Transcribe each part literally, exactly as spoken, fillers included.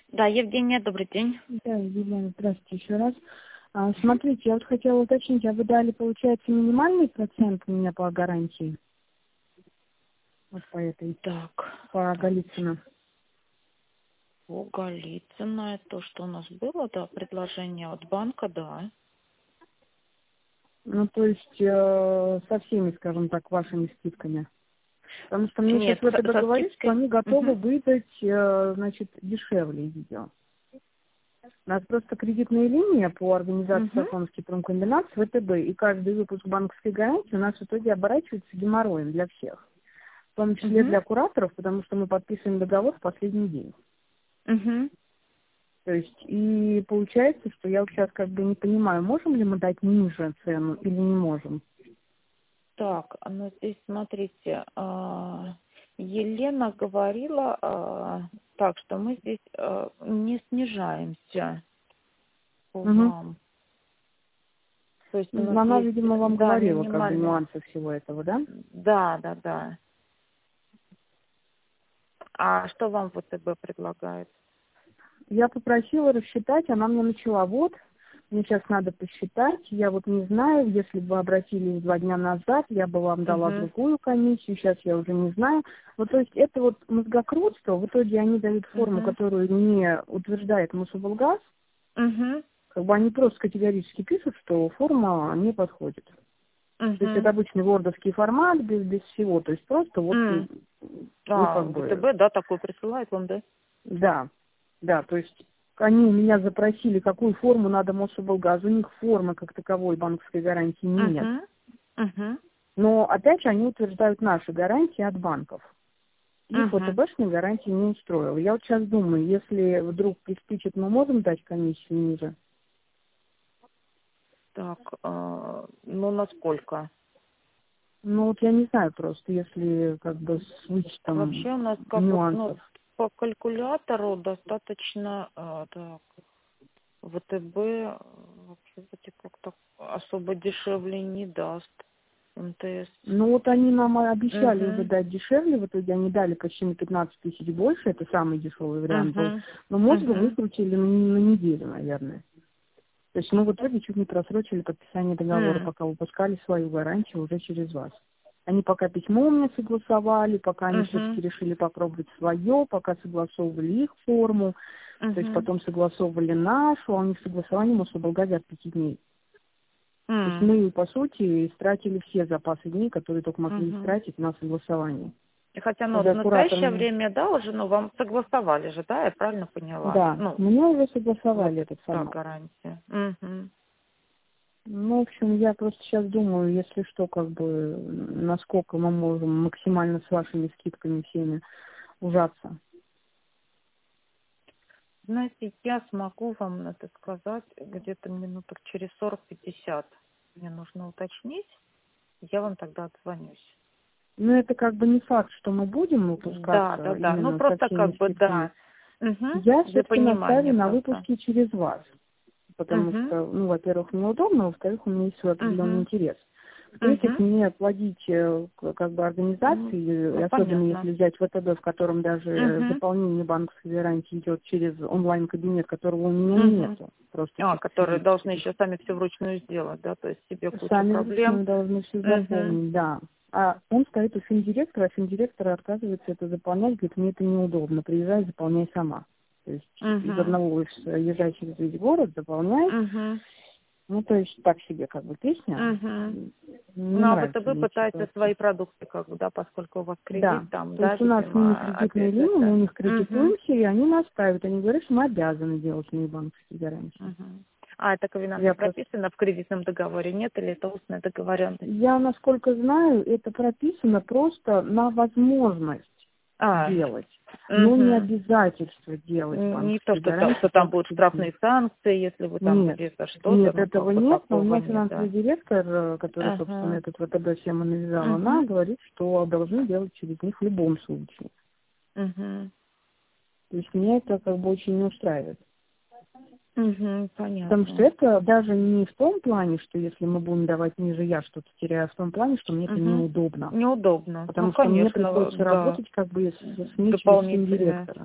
Да, Евгения, добрый день. Да, Елена, здравствуйте еще раз. А, смотрите, я вот хотела уточнить, а вы дали, получается, минимальный процент у меня по гарантии? Вот по этой, Так, по так, Голицыно. по Голицыно, это то, что у нас было, да, предложение от банка, да. Ну, то есть, э, со всеми, скажем так, вашими скидками. Потому что мне сейчас Нет, ВТБ со, со говорит, что скидкой. они готовы Мгм. выдать, э, значит, дешевле видео. У нас просто кредитная линия по организации Мгм. Сафоновский промкомбинат с ВТБ, и каждый выпуск банковской гарантии у нас в итоге оборачивается геморроем для всех. В том числе Мгм. для кураторов, потому что мы подписываем договор в последний день. Мгм. То есть, и получается, что я вот сейчас как бы не понимаю, можем ли мы дать ниже цену или не можем. Так, а ну здесь смотрите, а, Елена говорила, а, так, что мы здесь а, не снижаемся по Угу. вам. То есть у нас Она, есть, видимо, вам да, говорила как бы минимальная. нюансы всего этого, да? Да, да, да. А что вам ВТБ предлагает? Я попросила рассчитать, она мне начала, вот, мне сейчас надо посчитать, я вот не знаю, если бы вы обратились два дня назад, я бы вам дала Угу. другую комиссию, сейчас я уже не знаю. Вот, то есть это вот мозгокрутство, в итоге они дают форму, Угу. которую не утверждает Мособлгаз, Угу. как бы они просто категорически пишут, что форма не подходит. То есть Угу. это обычный вордовский формат, без, без всего, то есть просто вот, М. ну, А, как бы, ВТБ, да, такой присылает вам, да? да, да, то есть они у меня запросили, какую форму надо Мособлгазу, у них формы как таковой банковской гарантии нет. Угу. Угу. Но, опять же, они утверждают наши гарантии от банков. Их Угу. ВТБшной гарантии не устроила. Я вот сейчас думаю, если вдруг приспичит, мы можем дать комиссию ниже? Так, а, ну насколько? Ну, вот я не знаю просто, если как бы с вычетом Вообще у нас как бы, ну, нюансов. по калькулятору достаточно, а, так, ВТБ а, вообще вроде как-то особо дешевле не даст. МТС. Ну вот они нам обещали уже Угу. дать дешевле, в итоге они дали почти на пятнадцать тысяч больше, это самый дешевый вариант был. Угу. Но мозга Угу. выкрутили на, на неделю, наверное. То есть мы в итоге чуть не просрочили подписание договора, М. пока выпускали свою гарантию уже через вас. Они пока письмо у меня согласовали, пока они Угу. все-таки решили попробовать свое, пока согласовывали их форму, то есть Угу. потом согласовывали нашу, а у них согласование Мособлгазе от пяти дней. То есть М. мы, по сути, истратили все запасы дней, которые только могли Угу. истратить на согласование. И хотя, ну, вот Уже в настоящее куратором, время, да, уже, ну, вам согласовали же, да, я правильно поняла? да, Ну, мне уже вот согласовали этот та формат. гарантия. Угу. Ну, в общем, я просто сейчас думаю, если что, как бы, насколько мы можем максимально с вашими скидками всеми ужаться. Знаете, я смогу вам это сказать где-то минуток через сорок-пятьдесят. Мне нужно уточнить, я вам тогда отзвонюсь. Но это как бы не факт, что мы будем Да, выпускаться да, да, ну именно со просто всеми как бы, скидками. да. Угу. Я Для все-таки понимания настаиваю на просто. выпуске через вас. Потому Угу. что, ну, во-первых, мне удобно, во-вторых, у меня есть свой определенный Угу. интерес. В-третьих, Угу. мне плодить э, к- как бы Ну, организации, и ну, особенно понятно. если взять ВТБ, в котором даже Угу. заполнение банковской гарантии идет через онлайн-кабинет, которого у меня Угу. нету, просто А, чисто которые должны физически. еще сами все вручную сделать, да, то есть себе куча Сами проблем. вручную должны все Угу. заполнить, да. А он стоит у финдиректора, а финдиректор отказывается это заполнять, говорит, мне это неудобно, приезжай, заполняй сама. То есть из Угу. одного офиса езжай через весь город, заполняй. Угу. Ну, то есть так себе как бы песня. Угу. Не Ну, а нравится ВТБ мне эта пытается ситуация. свои продукты, как бы, да, поскольку у вас кредит Да. там, То да, есть у нас с ними видимо, кредитная опять линия, мы у это. них Угу. кредитуемся, и они нас ставят. Они говорят, что мы обязаны делать мои банковские гарантии. Угу. А это ковенанты Я просто... прописано в кредитном договоре, нет, или это устная договоренность? Я, насколько знаю, это прописано просто на возможность А, делать, но не угу. обязательство делать Не то, банковские что, там- гарантии что там только будут с кредитом. штрафные санкции, если вы там Нет. где-то что-то, Нет, ну, этого как бы нет, но у такого меня нет, финансовый да. директор, э, который, собственно, Ага. этот ВТБ всем и навязал, она Угу. говорит, что должны делать через них в любом случае. Угу. То есть меня это как бы очень не устраивает. Угу. Потому что Понятно. это даже не в том плане, что если мы будем давать ниже, я что-то теряю, а в том плане, что мне это Угу. неудобно. Неудобно. Ну, Потому что мне конечно, приходится да. работать как бы с, с мечью Дополнительное. директора.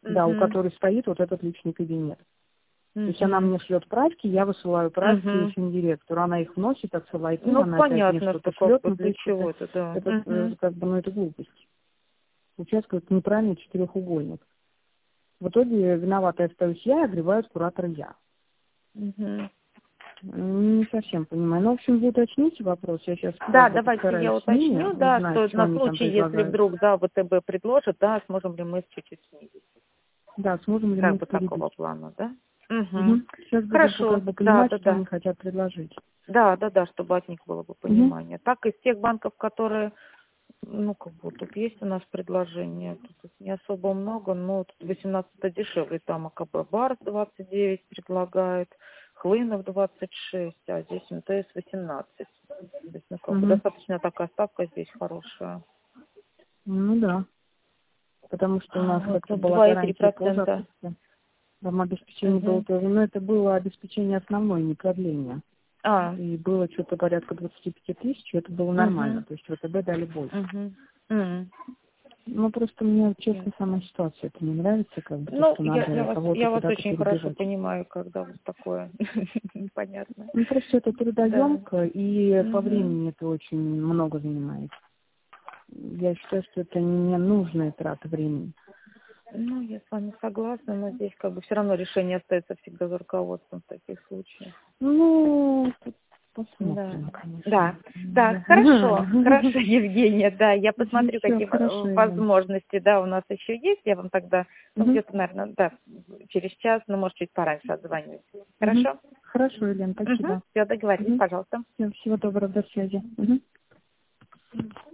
да, у Мгм. которой стоит вот этот личный кабинет. То есть Мгм. она мне шлет правки, я высылаю правки Мгм. финдиректору, она их вносит, отсылает им, Ну, она опять мне понятно, что-то что как шлет, бы ну то для есть это, чего-то, да. это э, Мгм. как бы, ну это глупость. Получается какой-то неправильный четырехугольник. В итоге виноватой остаюсь я, огребают куратора я. Мгм. Не совсем понимаю. Ну, в общем, вы уточните вопрос. Я сейчас Да, как бы давайте я постараюсь с ними уточню, да, узнать, что что на они там случай, если предлагают. вдруг, да, ВТБ предложит, да, сможем ли мы чуть-чуть снизить. Да, сможем ли Как мы бы их такого перебить. плана, да? Угу. Угу. Сейчас буду Хорошо, как бы да, понимать, да, что да. они хотят предложить. Да, да, да, чтобы от них было бы Угу. понимание. Так, из тех банков, которые, ну, как бы, тут есть у нас предложение, тут их не особо много, но тут восемнадцать дешевле, там АКБ Барс двадцать девять предлагает, Хлынов двадцать шесть, а здесь МТС восемнадцать. То есть, ну, как бы, Угу. достаточно такая ставка здесь хорошая. Ну да. Потому что у нас Вот, как-то была два и три гарантия по процента. запуску. Там обеспечение было Угу. тоже, но это было обеспечение основное, не продление. А, И было что-то порядка двадцать пять тысяч, и это было нормально. угу, То есть ВТБ дали больше. угу, угу. Ну, просто мне, честно, Ясно. сама ситуация это не нравится, как бы, то, Ну, что я, я надо вас, кого-то я вас куда-то очень хорошо перебивать. понимаю, когда вот такое непонятно. Ну, просто это Да. трудоемко, и по Угу. времени это очень много занимает. Я считаю, что это ненужная трата времени. Ну, я с вами согласна, но здесь как бы все равно решение остается всегда за руководством в таких случаях. Ну, тут Да, посмотрим, да, конечно. да, Да. хорошо, хорошо, Евгения, да, я Ну, посмотрю, все, какие хорошо, э, Елена. возможности, да, у нас еще есть, я вам тогда, ну, Угу. где-то, наверное, да, через час, ну, может, чуть пораньше отзвонюсь. Угу. Хорошо? Хорошо, Елена, Угу, спасибо. все, договорились, Угу. пожалуйста. Всем всего доброго, до связи. Угу.